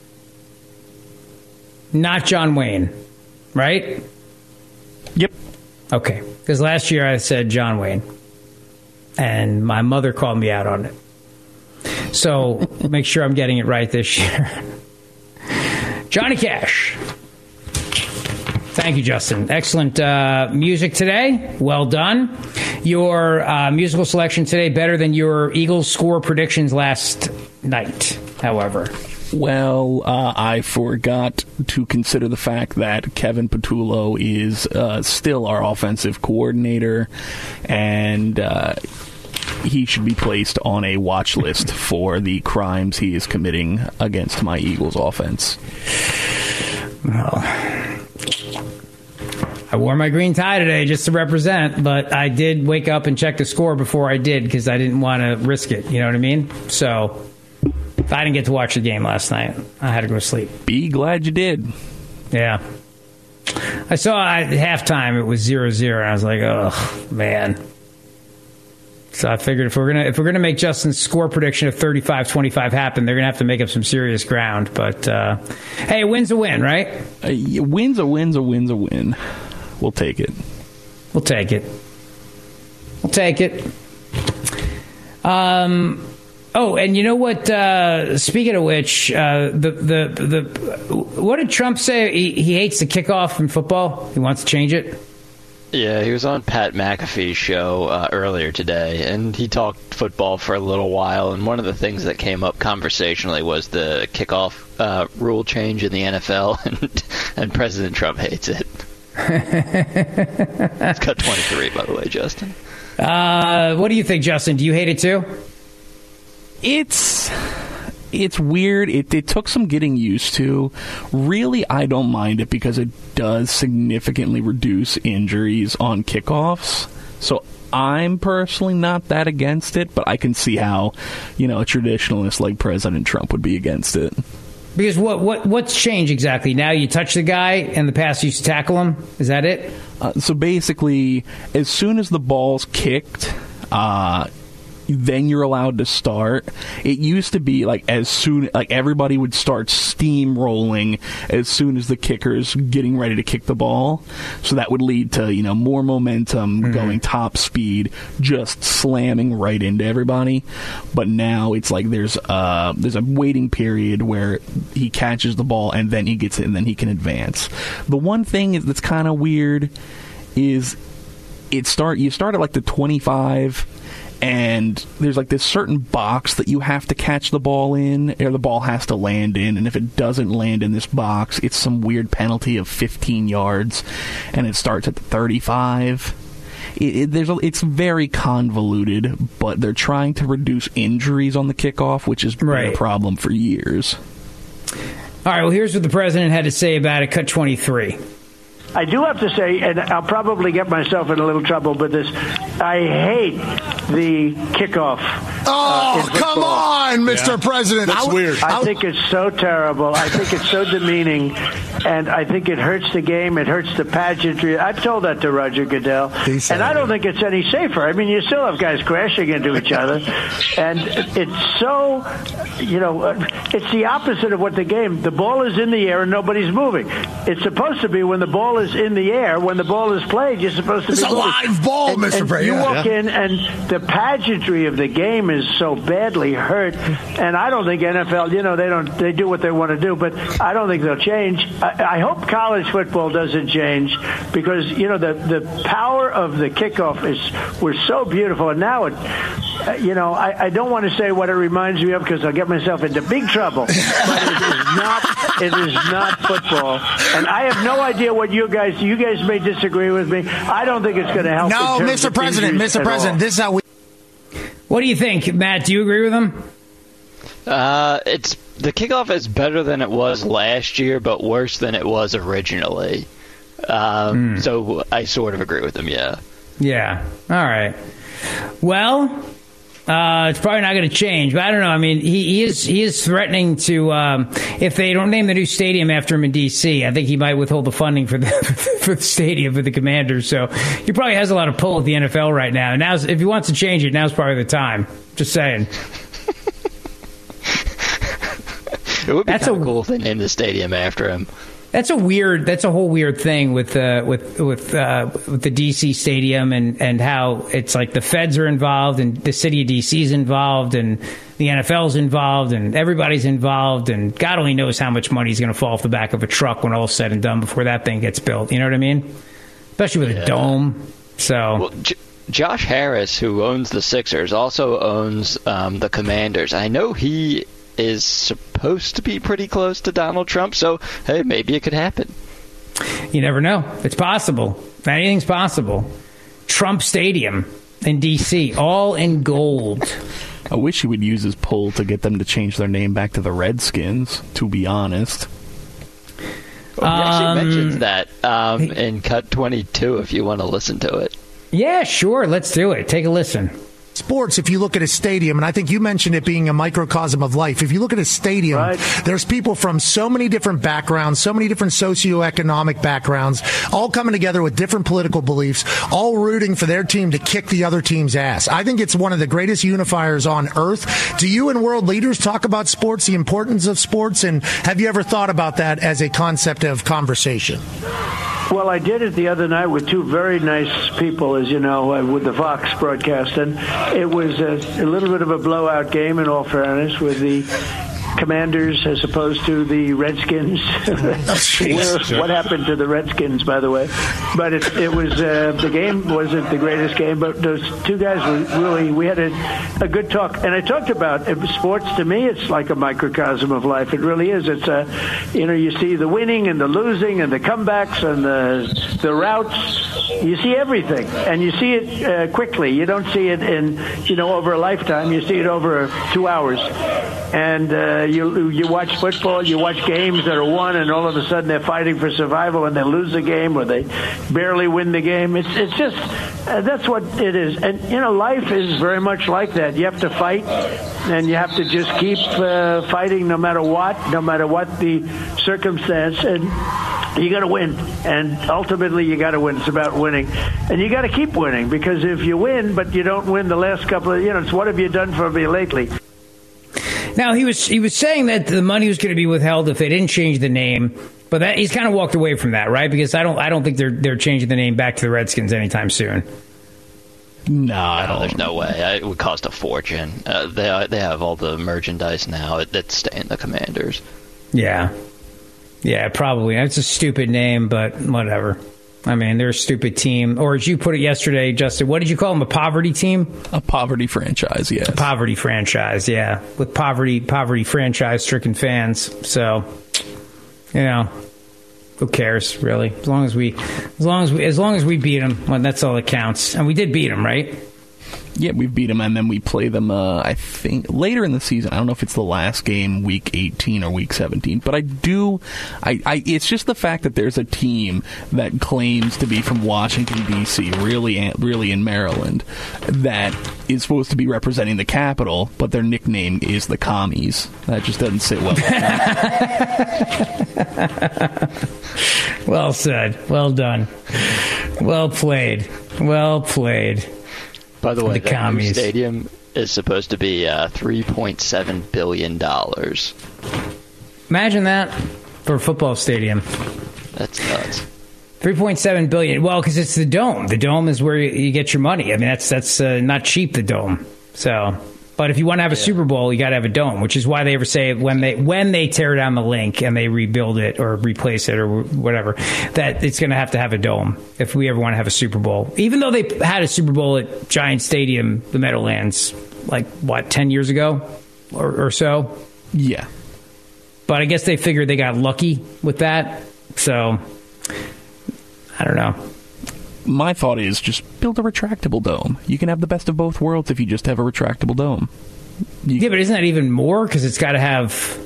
Not John Wayne, right? Yep. Okay. Because last year I said John Wayne, and my mother called me out on it. So make sure I'm getting it right this year. Johnny Cash. Thank you, Justin. Excellent music today. Well done. Your musical selection today better than your Eagles score predictions last night, however. Well, I forgot to consider the fact that Kevin Patullo is still our offensive coordinator, and he should be placed on a watch list for the crimes he is committing against my Eagles offense. Well, I wore my green tie today just to represent, but I did wake up and check the score before I did because I didn't want to risk it. You know what I mean? So I didn't get to watch the game last night. I had to go to sleep. Be glad you did. Yeah. I saw at halftime it was 0-0, and I was like, oh, man. So I figured if we're gonna make Justin's score prediction of 35-25 happen, they're gonna have to make up some serious ground. But hey, a win's a win, right? Win's a win. We'll take it. We'll take it. Oh, and you know what? Speaking of which, what did Trump say? He hates the kickoff in football. He wants to change it. Yeah, he was on Pat McAfee's show earlier today, and he talked football for a little while, and one of the things that came up conversationally was the kickoff rule change in the NFL, and President Trump hates it. It's cut 23, by the way, Justin. What do you think, Justin? Do you hate it too? It's weird. It took some getting used to. Really, I don't mind it because it does significantly reduce injuries on kickoffs. So I'm personally not that against it, but I can see how, a traditionalist like President Trump would be against it. Because what's changed exactly? Now you touch the guy, and the past you used to tackle him? Is that it? So basically, as soon as the ball's kicked, then you're allowed to start. It used to be everybody would start steamrolling as soon as the kicker's getting ready to kick the ball. So that would lead to, more momentum, going top speed, just slamming right into everybody. But now it's like there's a waiting period where he catches the ball and then he gets it and then he can advance. The one thing that's kind of weird is you start at like the 25, and there's like this certain box that you have to catch the ball in, or the ball has to land in, and if it doesn't land in this box, it's some weird penalty of 15 yards, and it starts at the 35. It's very convoluted, but they're trying to reduce injuries on the kickoff, which has been a problem for years. All right, well, here's what the president had to say about it. Cut 23. I do have to say, and I'll probably get myself in a little trouble with this, I hate the kickoff. Come on, Mr. President. That's weird. I think it's so terrible. I think it's so demeaning, and I think it hurts the game. It hurts the pageantry. I've told that to Roger Goodell, and I don't think it's any safer. I mean, you still have guys crashing into each other, and it's so, it's the opposite of what the game. The ball is in the air and nobody's moving. It's supposed to be when the ball is in the air, when the ball is played, you're supposed to be moving. It's a live ball, Mr. President. You walk in, and the pageantry of the game is so badly hurt, and I don't think NFL, they do what they want to do, but I don't think they'll change. I hope college football doesn't change, because the power of the kickoff was so beautiful, and now I don't want to say what it reminds me of because I'll get myself into big trouble, but it is not football, and I have no idea what you guys may disagree with me. I don't think it's going to help. No, Mr. President, this is how we. What do you think, Matt? Do you agree with him? The kickoff is better than it was last year, but worse than it was originally. So I sort of agree with him. Yeah. Yeah. All right. Well, it's probably not going to change, but I don't know. I mean, he is threatening to if they don't name the new stadium after him in D.C., I think he might withhold the funding for the stadium for the Commanders. So he probably has a lot of pull at the NFL right now. Now, if he wants to change it, now's probably the time. Just saying. It would be kind of cool if they named the stadium after him. That's a whole weird thing with the DC stadium and how it's like the feds are involved and the city of DC's involved and the NFL's involved and everybody's involved and God only knows how much money is going to fall off the back of a truck when all's said and done before that thing gets built. You know what I mean? Especially with a dome. So. Josh Harris, who owns the Sixers, also owns the Commanders. I know he is supposed to be pretty close to Donald Trump, so hey, maybe it could happen. You never know. It's possible. Anything's possible. Trump Stadium in D.C., all in gold. I wish he would use his pull to get them to change their name back to the Redskins, to be honest. Well, he actually mentions that in Cut 22, if you want to listen to it. Yeah, sure. Let's do it. Take a listen. Sports, if you look at a stadium, and I think you mentioned it being a microcosm of life, if you look at a stadium, there's people from so many different backgrounds, so many different socioeconomic backgrounds, all coming together with different political beliefs, all rooting for their team to kick the other team's ass. I think it's one of the greatest unifiers on earth. Do you and world leaders talk about sports, the importance of sports, and have you ever thought about that as a concept of conversation? Well, I did it the other night with two very nice people, as you know, with the Fox broadcast, and it was a little bit of a blowout game, in all fairness, with the Commanders as opposed to the Redskins. What happened to the Redskins, by the way? But it was the game wasn't the greatest game, but those two guys we had a good talk, and I talked about sports. To me, it's like a microcosm of life. It really is. It's you see the winning and the losing and the comebacks and the routes. You see everything, and you see it quickly. You don't see it in over a lifetime. You see it over 2 hours, and you watch football, you watch games that are won, and all of a sudden they're fighting for survival, and they lose the game, or they barely win the game. It's just That's what it is. And, life is very much like that. You have to fight, and you have to just keep fighting no matter what the circumstance. And you got to win. And ultimately, you got to win. It's about winning. And you got to keep winning, because if you win, but you don't win the last couple of, it's what have you done for me lately? Now, he was saying that the money was going to be withheld if they didn't change the name. But he's kind of walked away from that, right? Because I don't think they're changing the name back to the Redskins anytime soon. No, there's no way. It would cost a fortune. They have all the merchandise now that's staying the Commanders. Yeah, probably. It's a stupid name, but whatever. I mean, they're a stupid team. Or as you put it yesterday, Justin, what did you call them? A poverty team? A poverty franchise, yes. A poverty franchise, yeah. With poverty franchise-stricken fans. So, who cares, really? As long as we beat them, well, that's all that counts. And we did beat them, right? Yeah, we beat them, and then we play them, I think, later in the season. I don't know if it's the last game, week 18 or week 17, but it's just the fact that there's a team that claims to be from Washington, D.C., really in Maryland, that is supposed to be representing the Capitol, but their nickname is the Commies. That just doesn't sit well. Well said. Well done. Well played. Well played. By the way, the new stadium is supposed to be $3.7 billion. Imagine that for a football stadium. That's nuts. $3.7 billion. Well, because it's the Dome. The Dome is where you get your money. I mean, that's not cheap, the Dome. So, but if you want to have a Super Bowl, you got to have a Dome, which is why they ever say when they tear down the link and they rebuild it or replace it or whatever, that it's going to have a Dome if we ever want to have a Super Bowl. Even though they had a Super Bowl at Giant Stadium, the Meadowlands, 10 years ago or so? Yeah. But I guess they figured they got lucky with that. So, I don't know. My thought is just build a retractable dome. You can have the best of both worlds if you just have a retractable dome. Yeah, but isn't that even more? Because it's got to have...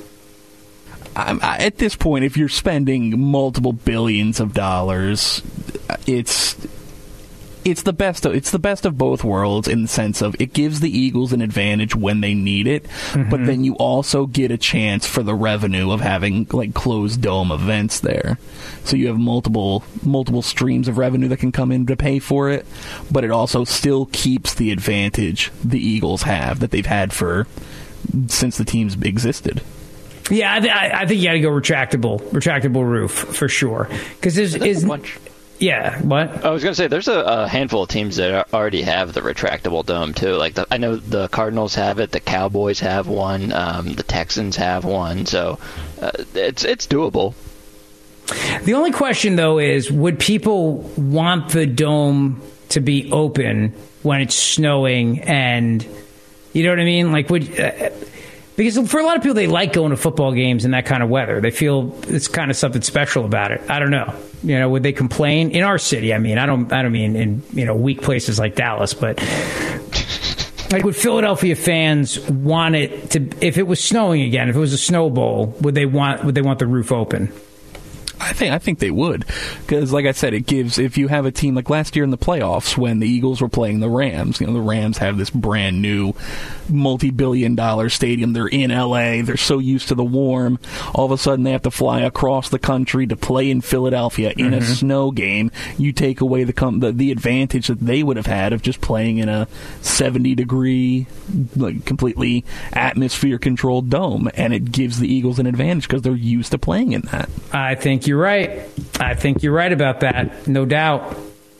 At this point, if you're spending multiple billions of dollars, it's the best of both worlds in the sense of it gives the Eagles an advantage when they need it, but then you also get a chance for the revenue of having closed dome events there. So you have multiple streams of revenue that can come in to pay for it, but it also still keeps the advantage the Eagles have that they've had since the teams existed. Yeah, I think you got to go retractable roof for sure. Because yeah, what? I was going to say, there's a handful of teams that already have the retractable dome, too. I know the Cardinals have it, the Cowboys have one, the Texans have one, so it's doable. The only question, though, is would people want the dome to be open when it's snowing and, you know what I mean? Because for a lot of people, they like going to football games in that kind of weather. They feel it's kind of something special about it. I don't know. Would they complain in our city? I mean, I don't mean in weak places like Dallas, but would Philadelphia fans want it to? If it was snowing again, if it was a snow bowl, would they want the roof open? I think they would, because like I said, it gives, if you have a team like last year in the playoffs when the Eagles were playing the Rams, the Rams have this brand new multi-billion-dollar stadium. They're in LA. They're so used to the warm. All of a sudden, they have to fly across the country to play in Philadelphia in a snow game. You take away the advantage that they would have had of just playing in a 70-degree, completely atmosphere-controlled dome, and it gives the Eagles an advantage because they're used to playing in that. I think you're right. I think you're right about that, no doubt.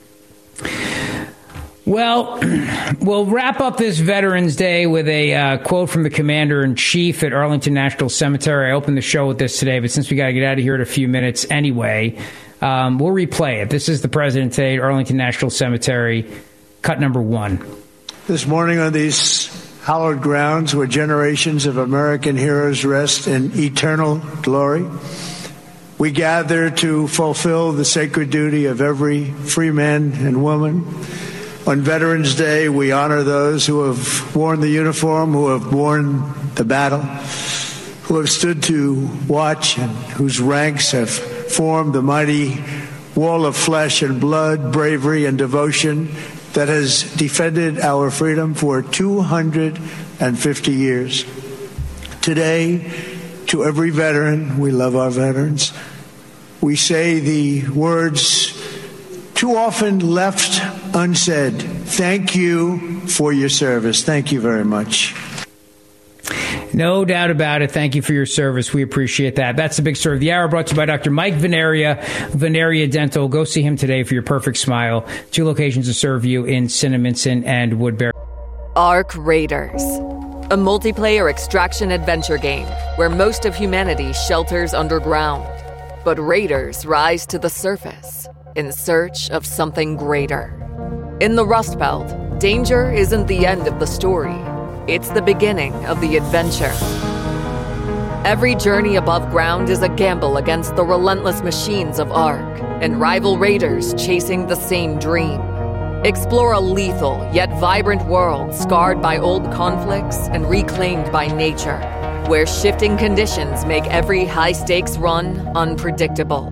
Well, we'll wrap up this Veterans Day with a quote from the Commander-in-Chief at Arlington National Cemetery. I opened the show with this today, but since we got to get out of here in a few minutes anyway, we'll replay it. This is the President today at Arlington National Cemetery, cut number 1. This morning on these hallowed grounds where generations of American heroes rest in eternal glory, we gather to fulfill the sacred duty of every free man and woman. On Veterans Day, we honor those who have worn the uniform, who have borne the battle, who have stood to watch and whose ranks have formed the mighty wall of flesh and blood, bravery and devotion that has defended our freedom for 250 years. Today, to every veteran, we love our veterans, we say the words too often left unsaid. Thank you for your service. Thank you very much. No doubt about it. Thank you for your service. We appreciate that. That's the big story of the hour, brought to you by Dr. Mike Veneria, Veneria Dental. Go see him today for your perfect smile. 2 locations to serve you in Cinnaminson and Woodbury. Ark Raiders, a multiplayer extraction adventure game where most of humanity shelters underground. But raiders rise to the surface in search of something greater. In the Rust Belt, danger isn't the end of the story. It's the beginning of the adventure. Every journey above ground is a gamble against the relentless machines of Ark and rival raiders chasing the same dream. Explore a lethal yet vibrant world scarred by old conflicts and reclaimed by nature, where shifting conditions make every high-stakes run unpredictable.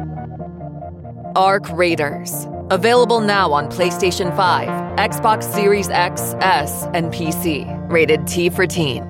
Ark Raiders. Available now on PlayStation 5, Xbox Series X, S, and PC. Rated T for Teen.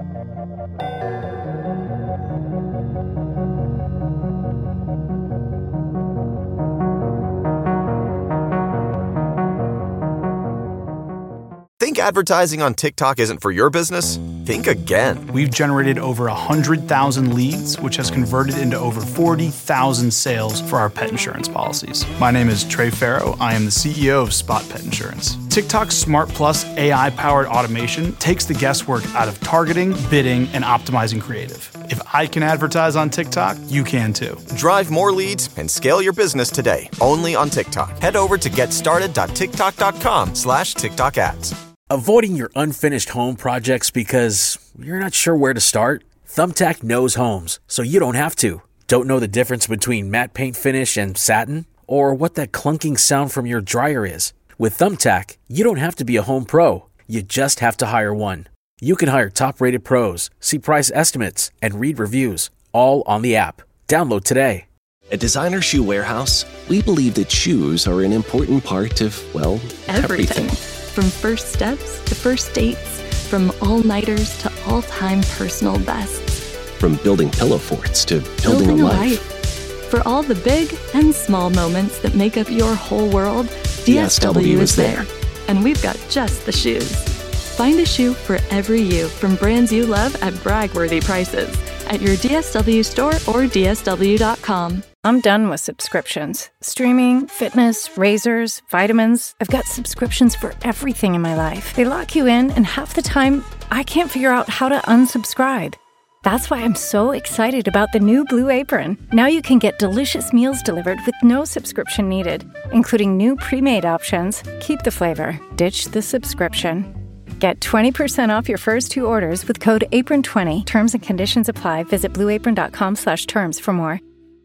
Think advertising on TikTok isn't for your business? Think again. We've generated over 100,000 leads, which has converted into over 40,000 sales for our pet insurance policies. My name is Trey Farrow. I am the CEO of Spot Pet Insurance. TikTok's Smart Plus AI-powered automation takes the guesswork out of targeting, bidding, and optimizing creative. If I can advertise on TikTok, you can too. Drive more leads and scale your business today, only on TikTok. Head over to getstarted.tiktok.com/TikTok ads. Avoiding your unfinished home projects because you're not sure where to start? Thumbtack knows homes, so you don't have to. Don't know the difference between matte paint finish and satin? Or what that clunking sound from your dryer is? With Thumbtack, you don't have to be a home pro. You just have to hire one. You can hire top-rated pros, see price estimates, and read reviews, all on the app. Download today. At Designer Shoe Warehouse, we believe that shoes are an important part of, well, everything. From first steps to first dates, from all-nighters to all-time personal bests. From building pillow forts to building a life. For all the big and small moments that make up your whole world, DSW is there. And we've got just the shoes. Find a shoe for every you from brands you love at brag-worthy prices at your DSW store or DSW.com. I'm done with subscriptions. Streaming, fitness, razors, vitamins. I've got subscriptions for everything in my life. They lock you in, and half the time, I can't figure out how to unsubscribe. That's why I'm so excited about the new Blue Apron. Now you can get delicious meals delivered with no subscription needed, including new pre-made options. Keep the flavor, ditch the subscription. Get 20% off your first 2 orders with code APRON20. Terms and conditions apply. Visit blueapron.com/terms for more.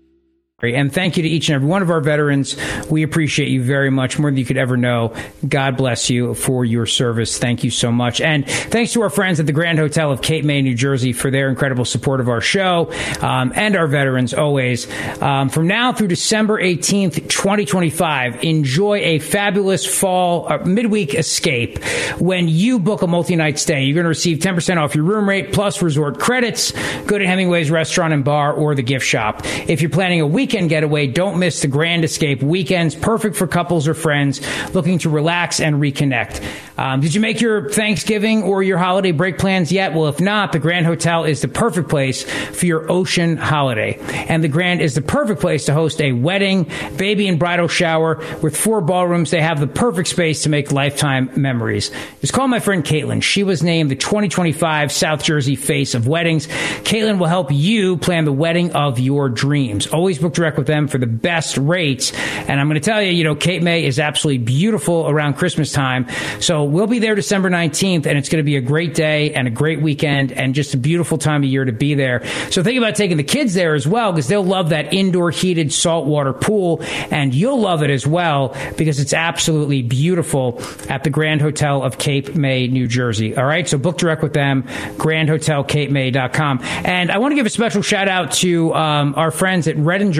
And thank you to each and every one of our veterans. We appreciate you very much, more than you could ever know. God bless you for your service. Thank you so much. And thanks to our friends at the Grand Hotel of Cape May, New Jersey, for their incredible support of our show and our veterans always. From now through December 18th, 2025, enjoy a fabulous fall midweek escape. When you book a multi-night stay, you're going to receive 10% off your room rate plus resort credits. Go to Hemingway's Restaurant and Bar or the gift shop. If you're planning a weekend getaway, don't miss the Grand Escape weekends, perfect for couples or friends looking to relax and reconnect. Did you make your Thanksgiving or your holiday break plans yet? Well, if not, the Grand Hotel is the perfect place for your ocean holiday. And the Grand is the perfect place to host a wedding, baby and bridal shower. With 4 ballrooms, they have the perfect space to make lifetime memories. Just call my friend Caitlin. She was named the 2025 South Jersey Face of Weddings. Caitlin will help you plan the wedding of your dreams. Always book direct with them for the best rates. And I'm going to tell you, Cape May is absolutely beautiful around Christmas time. So we'll be there December 19th, and it's going to be a great day and a great weekend and just a beautiful time of year to be there. So think about taking the kids there as well, because they'll love that indoor heated saltwater pool, and you'll love it as well because it's absolutely beautiful at the Grand Hotel of Cape May, New Jersey. All right, so book direct with them, grandhotelcapemay.com. And I want to give a special shout out to our friends at Redinger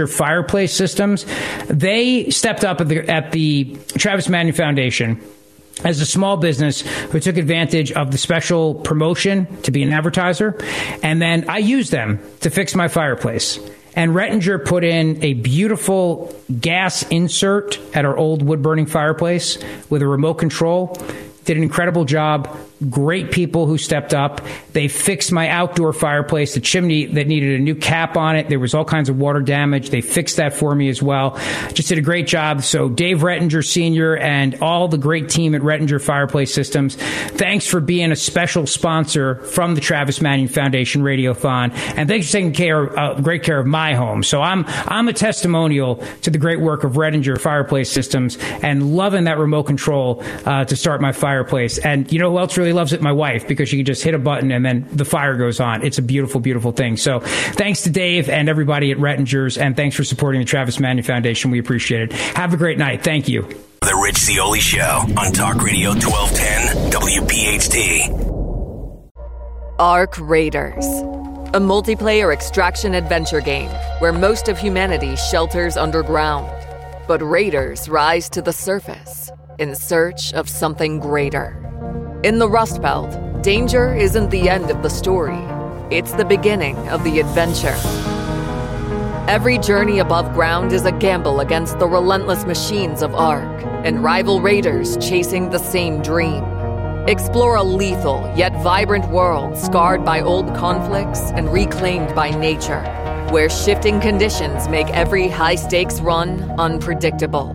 Fireplace Systems. They stepped up at the Travis Manion Foundation as a small business who took advantage of the special promotion to be an advertiser. And then I used them to fix my fireplace. And Rettinger put in a beautiful gas insert at our old wood-burning fireplace with a remote control. Did an incredible job. Great people who stepped up. They fixed my outdoor fireplace, the chimney that needed a new cap on it. There was all kinds of water damage. They fixed that for me as well. Just did a great job. So Dave Rettinger Sr. and all the great team at Rettinger Fireplace Systems, thanks for being a special sponsor from the Travis Manion Foundation Radiothon. And thanks for taking great care of my home. So I'm a testimonial to the great work of Rettinger Fireplace Systems and loving that remote control to start my fireplace. And you know who else really loves it? My wife, because she can just hit a button and then the fire goes on. It's a beautiful, beautiful thing. So thanks to Dave and everybody at Rettinger's, and thanks for supporting the Travis Manion Foundation. We appreciate it. Have a great night. Thank you. The Rich Zeoli Show on Talk Radio 1210 WPHT. Ark Raiders, a multiplayer extraction adventure game where most of humanity shelters underground. But raiders rise to the surface in search of something greater. In the Rust Belt, danger isn't the end of the story. It's the beginning of the adventure. Every journey above ground is a gamble against the relentless machines of Ark and rival raiders chasing the same dream. Explore a lethal yet vibrant world scarred by old conflicts and reclaimed by nature, where shifting conditions make every high-stakes run unpredictable.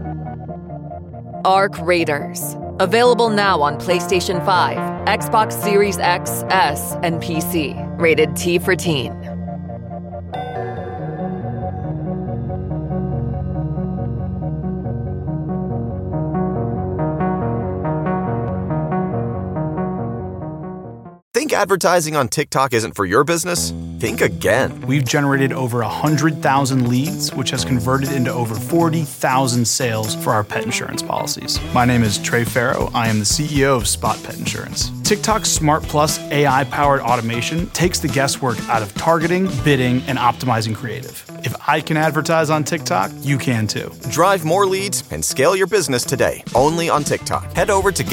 Ark Raiders. Available now on PlayStation 5, Xbox Series X, S, and PC. Rated T for Teen. Think advertising on TikTok isn't for your business? Think again. We've generated over 100,000 leads, which has converted into over 40,000 sales for our pet insurance policies. My name is Trey Farrow. I am the CEO of Spot Pet Insurance. TikTok's Smart Plus AI-powered automation takes the guesswork out of targeting, bidding, and optimizing creative. If I can advertise on TikTok, you can too. Drive more leads and scale your business today, only on TikTok. Head over to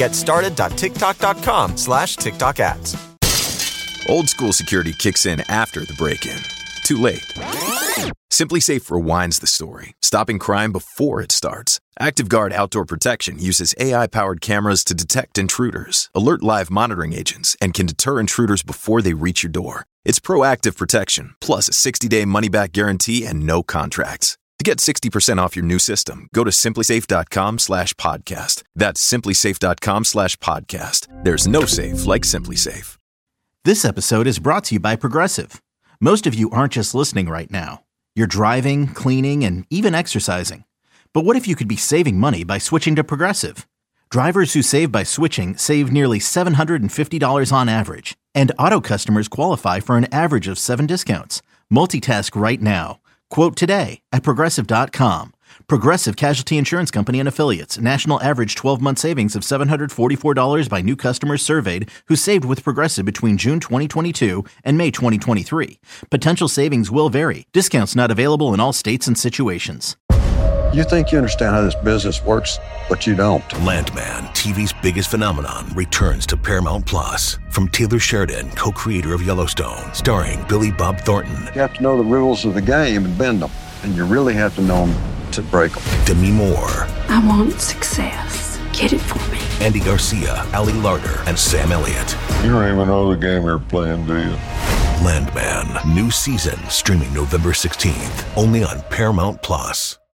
getstarted.tiktok.com/TikTok ads. Old school security kicks in after the break-in. Too late. SimpliSafe rewinds the story, stopping crime before it starts. ActiveGuard Outdoor Protection uses AI-powered cameras to detect intruders, alert live monitoring agents, and can deter intruders before they reach your door. It's proactive protection, plus a 60-day money-back guarantee and no contracts. To get 60% off your new system, go to simplisafe.com/podcast. That's simplisafe.com/podcast. There's no safe like SimpliSafe. This episode is brought to you by Progressive. Most of you aren't just listening right now. You're driving, cleaning, and even exercising. But what if you could be saving money by switching to Progressive? Drivers who save by switching save nearly $750 on average. And auto customers qualify for an average of 7 discounts. Multitask right now. Quote today at Progressive.com. Progressive Casualty Insurance Company and Affiliates. National average 12-month savings of $744 by new customers surveyed who saved with Progressive between June 2022 and May 2023. Potential savings will vary. Discounts not available in all states and situations. You think you understand how this business works, but you don't. Landman, TV's biggest phenomenon, returns to Paramount Plus. From Taylor Sheridan, co-creator of Yellowstone, starring Billy Bob Thornton. You have to know the rules of the game and bend them, and you really have to know them to break them. Demi Moore. I want success. Get it for me. Andy Garcia, Ali Larter, and Sam Elliott. You don't even know the game you're playing, do you? Landman, new season, streaming November 16th, only on Paramount Plus.